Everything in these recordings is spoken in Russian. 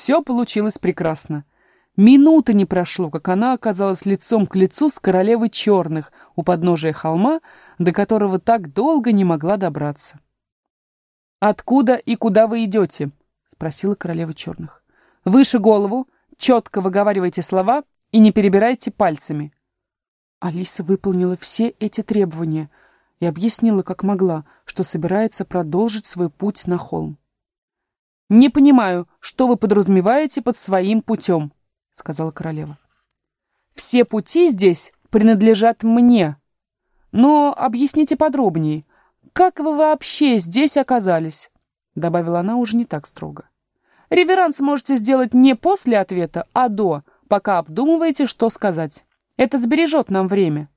Все получилось прекрасно. Минуты не прошло, как она оказалась лицом к лицу с королевой черных у подножия холма, до которого так долго не могла добраться. «Откуда и куда вы идете?» — спросила королева черных. «Выше голову, четко выговаривайте слова и не перебирайте пальцами». Алиса выполнила все эти требования и объяснила, как могла, что собирается продолжить свой путь на холм. «Не понимаю, что вы подразумеваете под своим путем», — сказала королева. «Все пути здесь принадлежат мне. Но объясните подробнее, как вы вообще здесь оказались?» — добавила она уже не так строго. «Реверанс можете сделать не после ответа, а до, пока обдумываете, что сказать. Это сбережет нам время».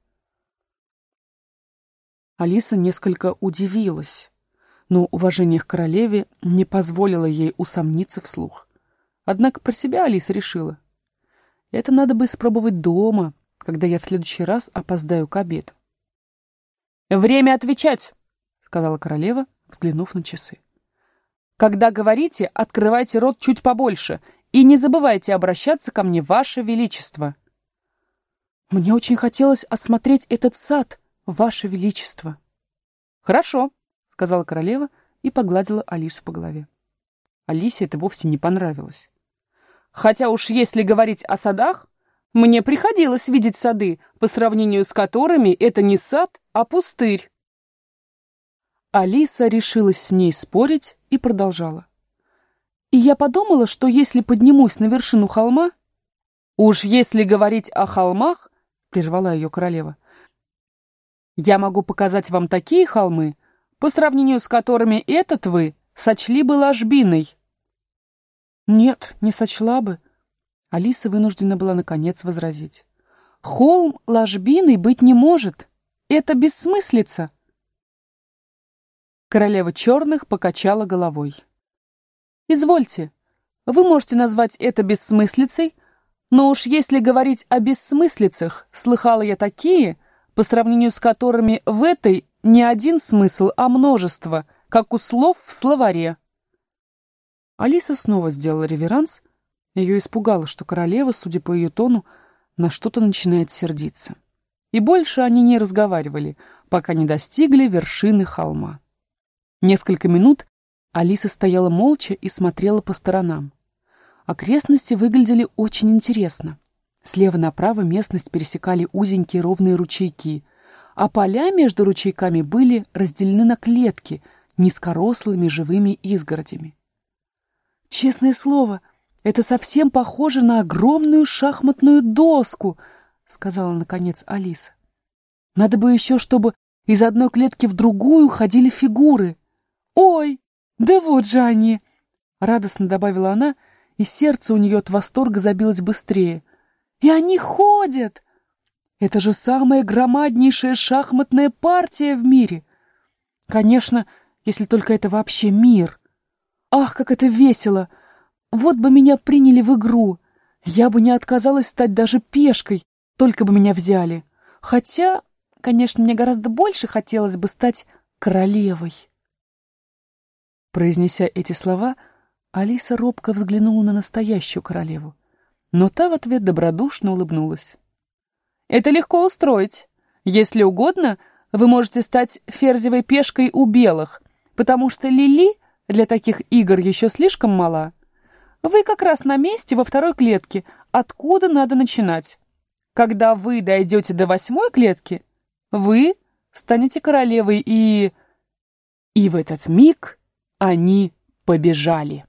Алиса несколько удивилась, но уважение к королеве не позволило ей усомниться вслух. Однако про себя Алиса решила: это надо бы испробовать дома, когда я в следующий раз опоздаю к обеду. «Время отвечать!» — сказала королева, взглянув на часы. «Когда говорите, открывайте рот чуть побольше и не забывайте обращаться ко мне, Ваше Величество». «Мне очень хотелось осмотреть этот сад, Ваше Величество». «Хорошо», — сказала королева и погладила Алису по голове. Алисе это вовсе не понравилось. «Хотя уж если говорить о садах, мне приходилось видеть сады, по сравнению с которыми это не сад, а пустырь». Алиса решилась с ней спорить и продолжала. «И я подумала, что если поднимусь на вершину холма...» «Уж если говорить о холмах, — прервала ее королева, — я могу показать вам такие холмы, по сравнению с которыми этот вы сочли бы ложбиной». «Нет, не сочла бы». Алиса вынуждена была наконец возразить. «Холм ложбиной быть не может. Это бессмыслица». Королева черных покачала головой. «Извольте, вы можете назвать это бессмыслицей, но уж если говорить о бессмыслицах, слыхала я такие, по сравнению с которыми в этой не один смысл, а множество, как у слов в словаре». Алиса снова сделала реверанс. Ее испугало, что королева, судя по ее тону, на что-то начинает сердиться. И больше они не разговаривали, пока не достигли вершины холма. Несколько минут Алиса стояла молча и смотрела по сторонам. Окрестности выглядели очень интересно. Слева направо местность пересекали узенькие ровные ручейки, а поля между ручейками были разделены на клетки низкорослыми живыми изгородями. «Честное слово, это совсем похоже на огромную шахматную доску», — сказала наконец Алиса. «Надо бы еще, чтобы из одной клетки в другую ходили фигуры». «Ой, да вот же они!» — радостно добавила она, и сердце у нее от восторга забилось быстрее. «И они ходят! Это же самая громаднейшая шахматная партия в мире! Конечно, если только это вообще мир. Ах, как это весело! Вот бы меня приняли в игру! Я бы не отказалась стать даже пешкой, только бы меня взяли. Хотя, конечно, мне гораздо больше хотелось бы стать королевой». Произнеся эти слова, Алиса робко взглянула на настоящую королеву, но та в ответ добродушно улыбнулась. «Это легко устроить. Если угодно, вы можете стать ферзевой пешкой у белых, потому что Лили для таких игр еще слишком мала. Вы как раз на месте во второй клетке, откуда надо начинать. Когда вы дойдете до 8-й клетки, вы станете королевой И в этот миг они побежали.